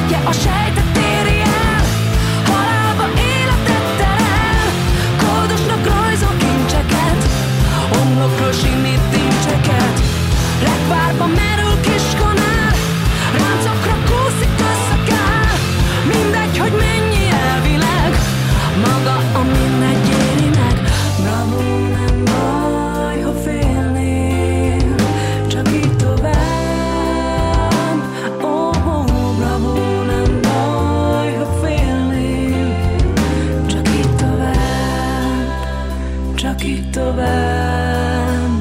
Szedje a sejtet, éri el, halálba életet terel. Koldusnak rajzol kincseket, homlokról simít tincseket. Rekvárba merül kis kanál, ráncokra kúszik összekál. Mindegy, hogy mennyi elvileg, maga a mindegy éri meg. Bravo, nem baj, ha félnél, csak így tovább. Oh, bravo, nem baj, ha félnél, csak így tovább, csak így tovább.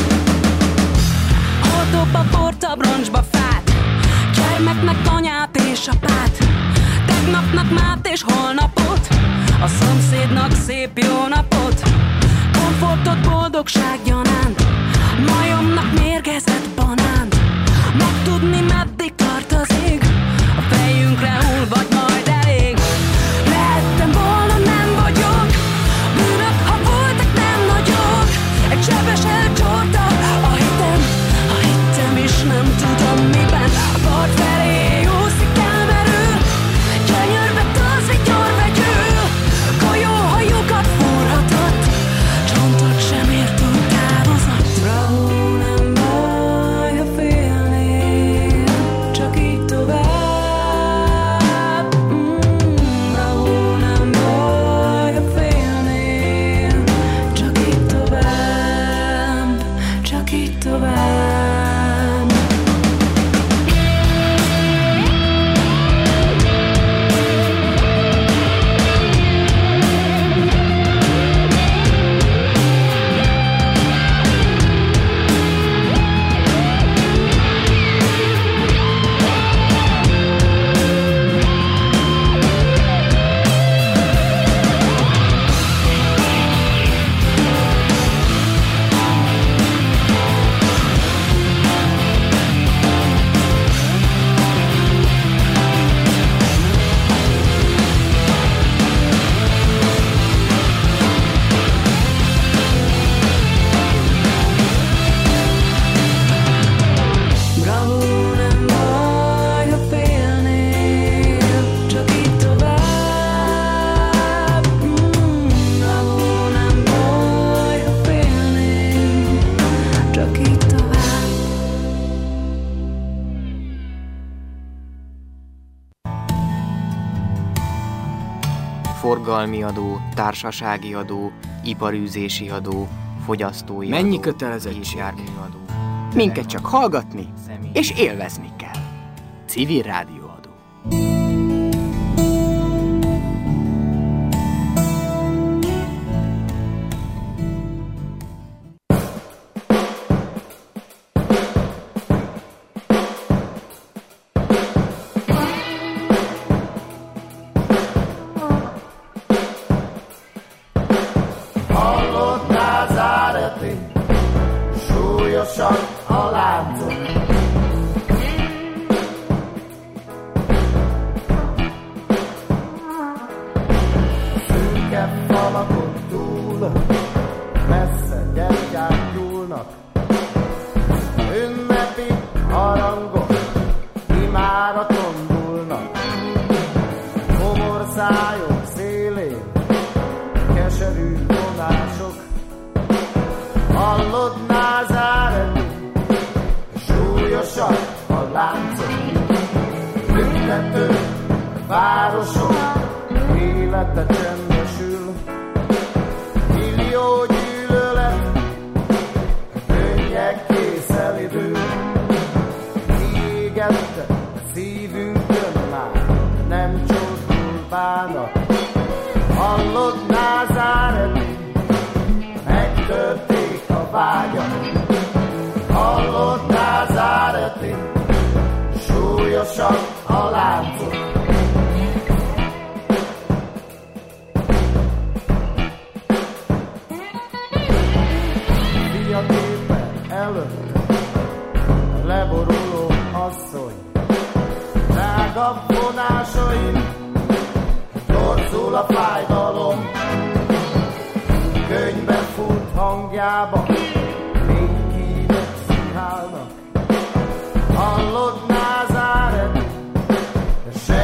Hol dob a bort a broncsba fát, gyermeknek anyát és apát, tegnapnak mát és holnapot, a szomszédnak szép jó napot, komfortot, boldogság gyanánt, majomnak mérgezett banánt, megtudni meddig tart az ég, a fejünkre hull vagy majd elég. Lehettem volna, nem vagyok, bűnök, ha voltak, nem nagyok, egy sebes elcsorta a hittem is nem tudom miben, a part felé úszik, elmerül, gyönyörbe tolsz, vigyorvegyül, golyóhajukat forhatott, csontot sem ért túl távozott. Bravo, nem baj, ha félnél, csak így tovább. Bravo, nem baj, ha félnél, csak így tovább, csak így tovább. Forgalmi adó, társasági adó, iparűzési adó, fogyasztói adó. Mennyi kötelezettség? Járműadó. Minket csak hallgatni és élvezni kell. Civil rádióadó. A láncok. Szűke falakon túl, messze gyertyák gyúlnak. Ünnepi harangok imáraton dúlnak. Komor szájok szélén keserű vonások. Hallod Názáreti, súlyosak a láncok. Büntető városok, élete csendesül. Millió gyűlölet, könnyek készen idő. Égette szívünkön már, nem csordul bánat. Hallod Názáreti, megtörték a vágyat. Hallod Názáreti, súlyosak a láncok. Fiaképpen előtt leboruló asszony, drágabb vonásain torzul a fájdalom. Könyvben fut hangjába még kínek szikálnak. Hallod Názáreti, se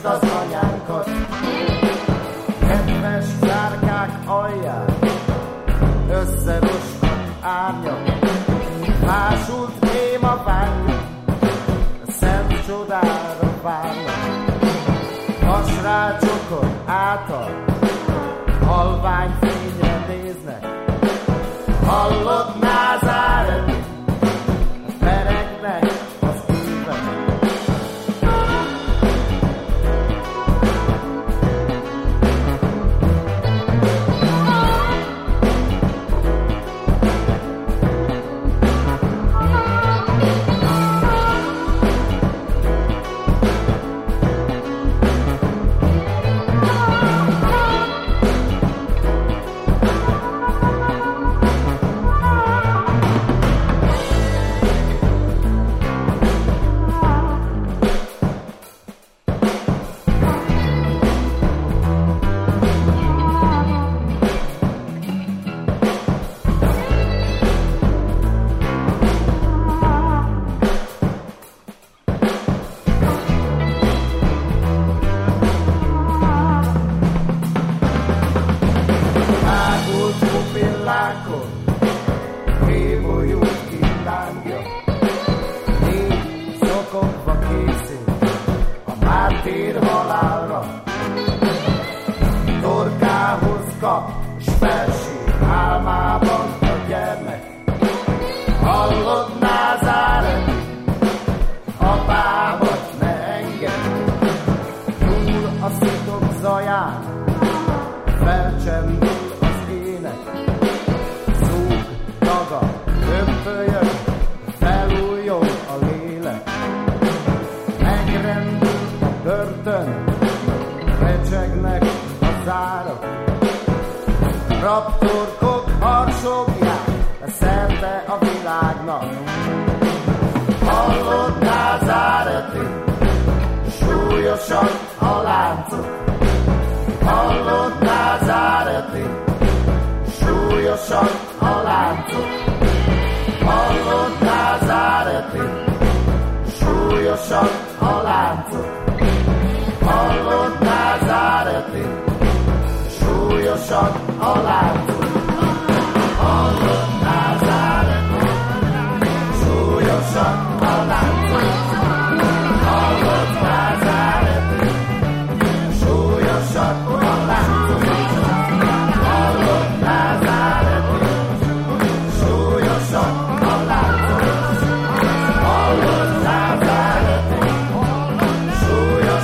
most az anyánkat. Kedves szárkák alján összerosnak árnyak, másult néma vágya, a szent csodára várnak. Hasrácsokon által halvány fényre néznek, hallod Názáreti, peregnek az évek. Raptorkok harsogják szerte a világnak. Hallod Názáreti, súlyosak a láncok. Hallod Názáreti, súlyosak a láncok. Hallod Názáreti, súlyosak a láncok. Hallod Názáreti, súlyosak a láncok. Hallod Názáreti, súlyosak a láncok. Hallod Názáreti, súlyosak a láncok. Hallod Názáreti, súlyosak a láncok. Hallod Názáreti, súlyosak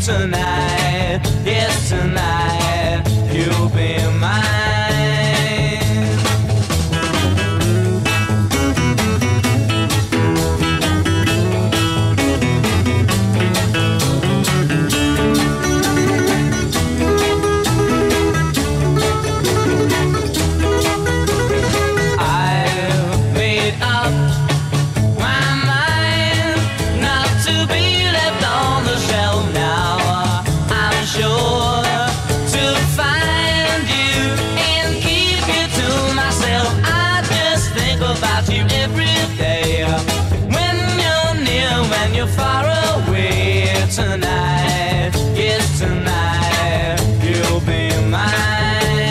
tonight, yes tonight, you'll be mine. Far away tonight, yes tonight, you'll be mine.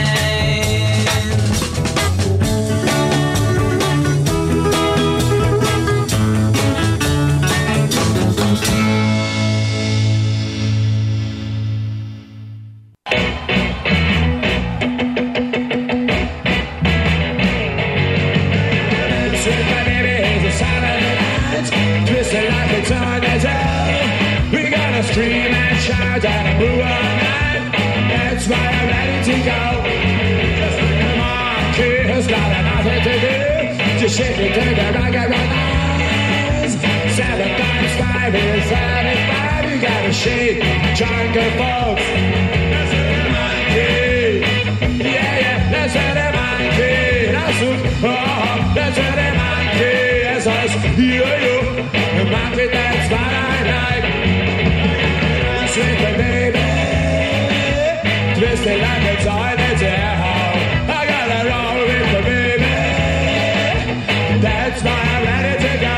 Sweet my baby is a silent night, twisted like a tornado. We gonna scream and shout and move all night. That's why I'm ready to go. Just like a monkey who's got nothing to do. Just shake it to the rock and roll eyes. 7 times 5 is 75. You gotta shake, jungle folks. That's what a monkey. Yeah, yeah, that's what a monkey. That's what, that's what a monkey is. Yo-yo, a monkey, that's what I like. Sweet baby, twisted like a toilet hole. I gotta roll with the baby. That's why I'm ready to go.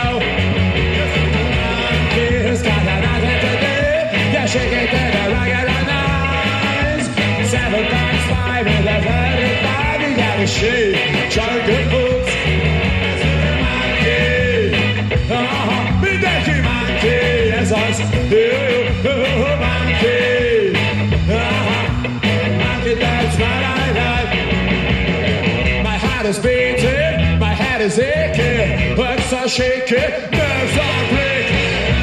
Monkey's got nothing to do. Yeah, shake it to the rock and roll nice. 7 times 5 is a 35. You gotta shake, jungle boots. Monkey, yes, us. Monkey, monkey, that's what I like. My heart is beating, my head is aching, legs are shaking, nerves are breaking.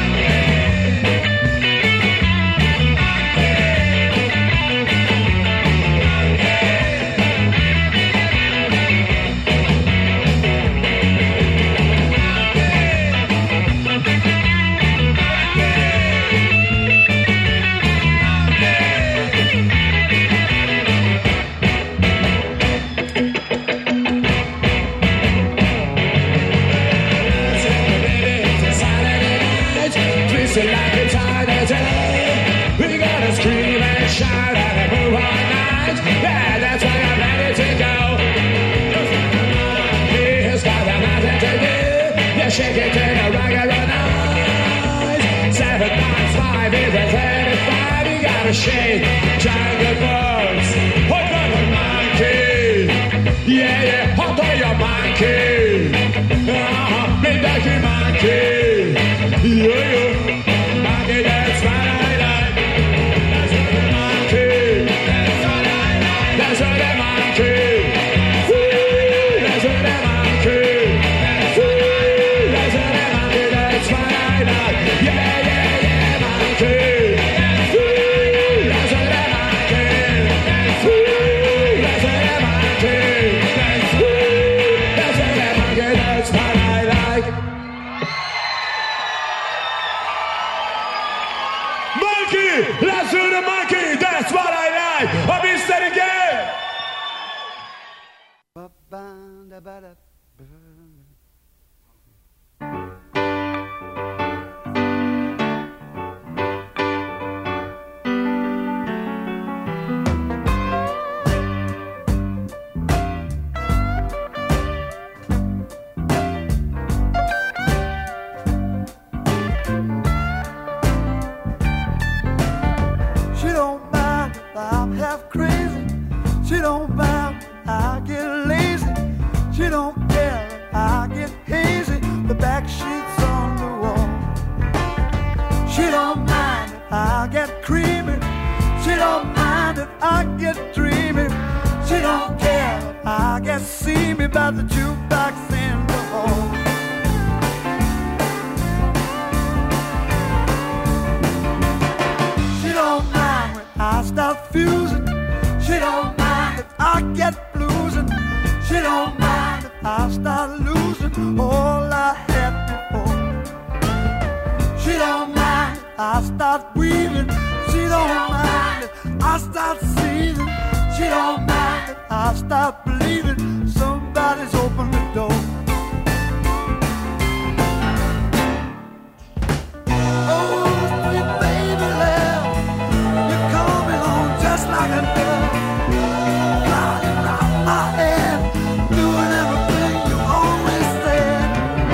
Like a tornado, we gotta scream and shout and move all night. Yeah, that's why I'm ready to go. He's got nothing to do. Yeah, shake it to the rock and roll night. 7 times 5 is a 35. You gotta shake, jungle birds. Hold on, a monkey. Yeah, yeah, hold on, your monkey. Big ducky monkey. Yo-yo. That's what I like. That's what a monkey. That's what I like. That's what a monkey. That's what a monkey. That's what a monkey. That's what I like. Yeah, yeah, yeah, monkey. That's what a monkey. That's what a monkey. That's what a monkey. That's what I like. Let's do the monkey, that's what I like. I'll be said again. I'm half crazy. She don't mind I get lazy. She don't care I get hazy. The back sheets on the wall. She don't mind if I get creamy. She don't mind if I get dreamy. She don't care if I get seamy by the jukebox in the hall. She don't don't mind if I start losing all I had before. She don't mind if I start weaving. She don't mind if I start seizing. She don't mind if I start believing somebody's opened the door. Oh, sweet baby love, you're coming on just like a dove. Flying around my head, doing everything you always said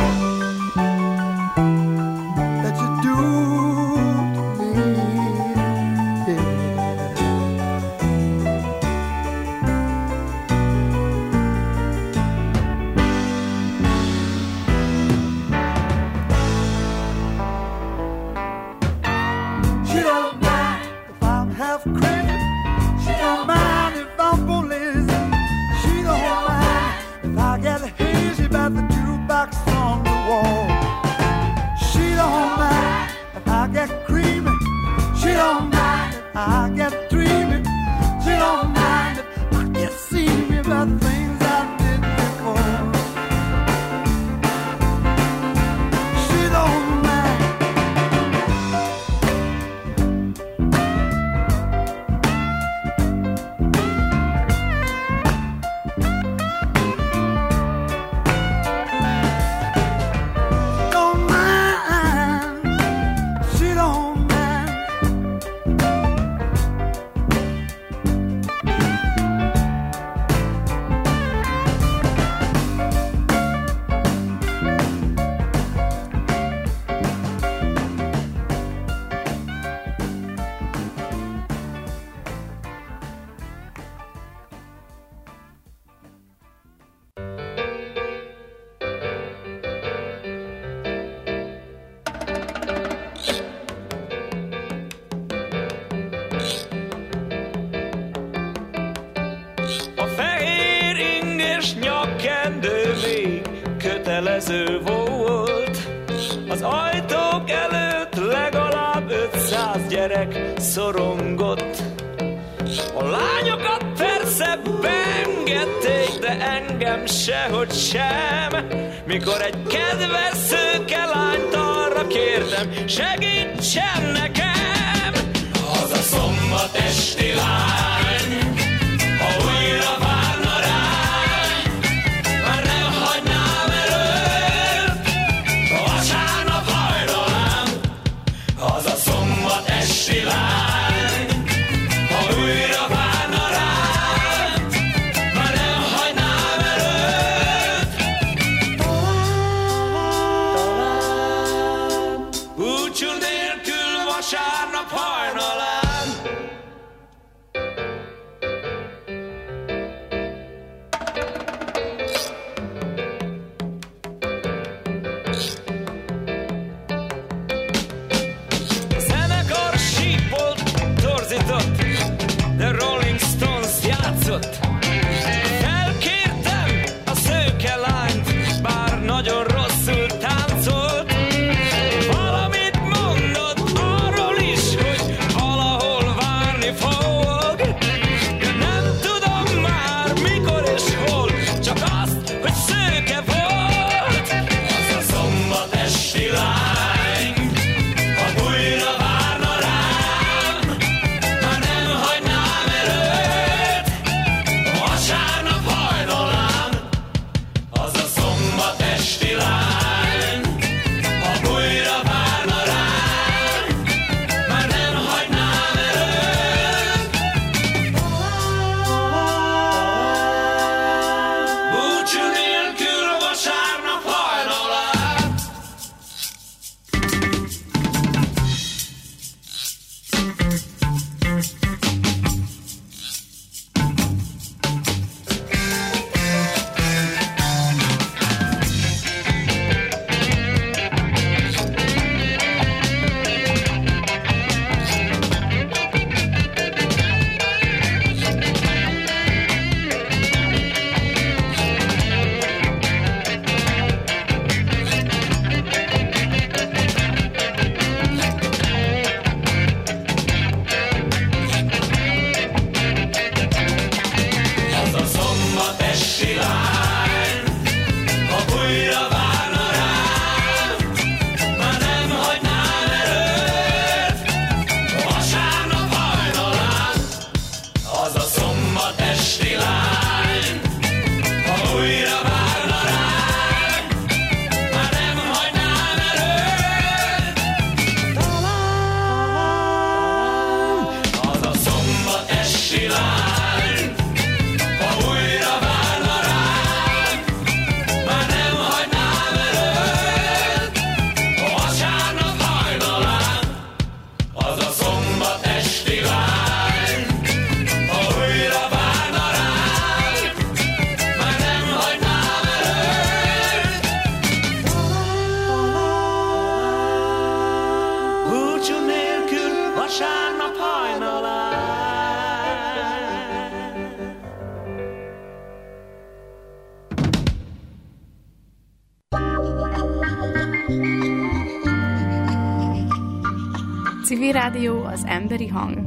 that you do to me. She don't mind if I'm half crazy. She don't mind if I'm lazy. She don't mind if I get hazy about the jukebox on the wall. She don't mind if I get creamy. She don't mind if I get dreamy. She don't mind if I get seamy about the things I did before. She don't mind. Don't mind. She don't mind. A fehér ingés nyakkendő még kötelező volt. Az ajtók előtt legalább 500 gyerek szorongott. A lányokat persze beengedték, de engem sehogy sem. Mikor egy kedves szőke lányt arra kértem, segítsen nekem. Az a szombat esti lány, ha újra várna rám, már nem hagynám előtt vasárnap hajnalán. Az a szombat esti lány, ha újra várna rám, már nem hagynám előtt. Talán búcsú nélkül vasárnap hajnalán. A zenekar sípolt, torzított, de Rolling Stones játszott. Felkértem a szőke lányt, bár nagyon rosszul táncolt. Valamit mondott arról is, hogy valahol várni fog. De nem tudom már mikor és hol, csak azt, hogy szőke volt. Az a szombat esti lány, ha újra várna rám, már nem hagynám előtt vasárnap hajnalán. Az a szombat esti lány, ha újra várna rám, már nem hagynám előtt. Búcsú nélkül vasárnap Civil Rádió, az emberi hang.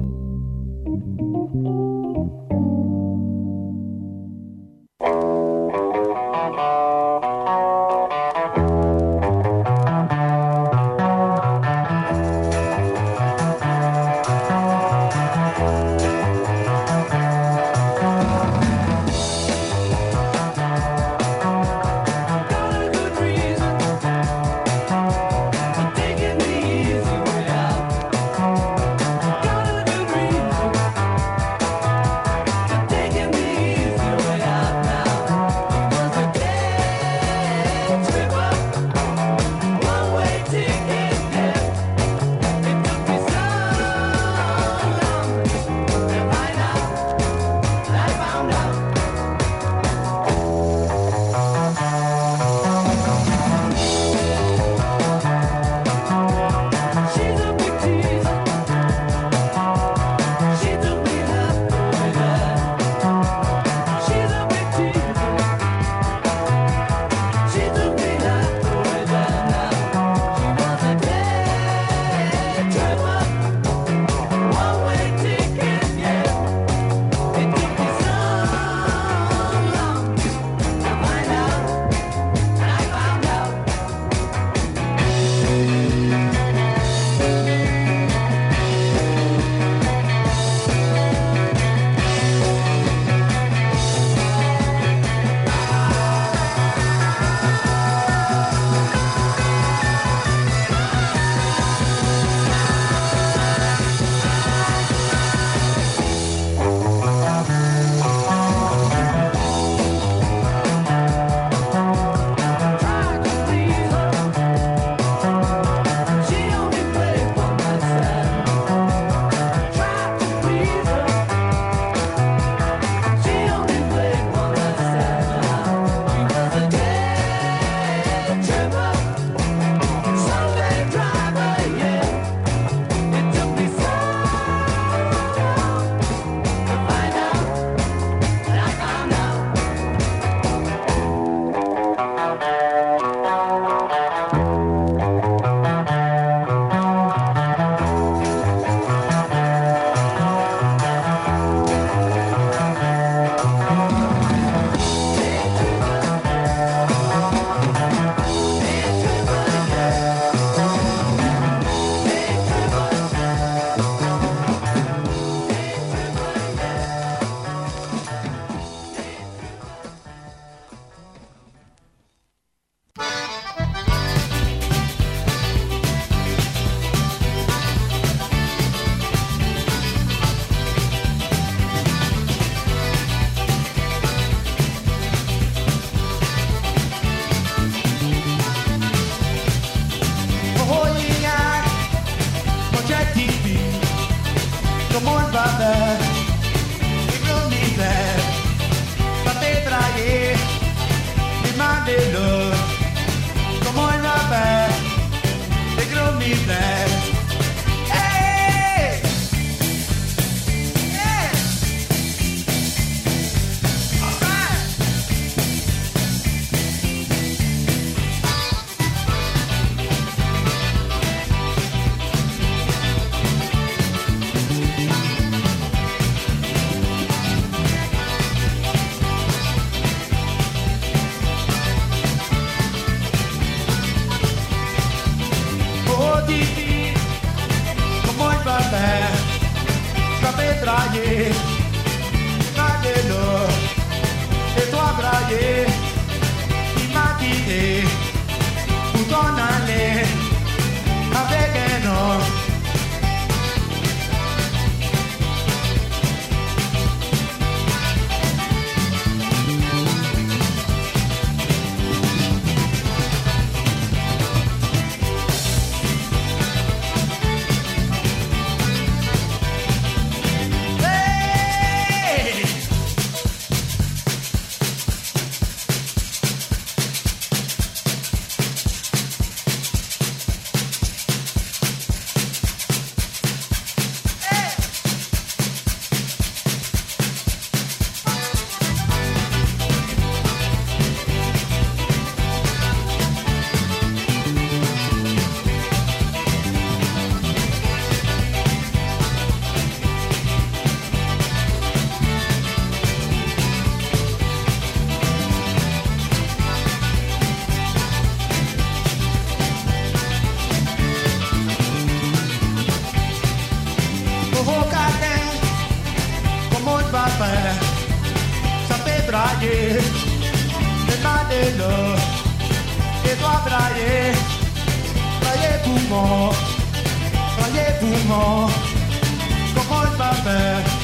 travailler, demandez-le. Et toi travailler, travailler pour moi, comment il va faire?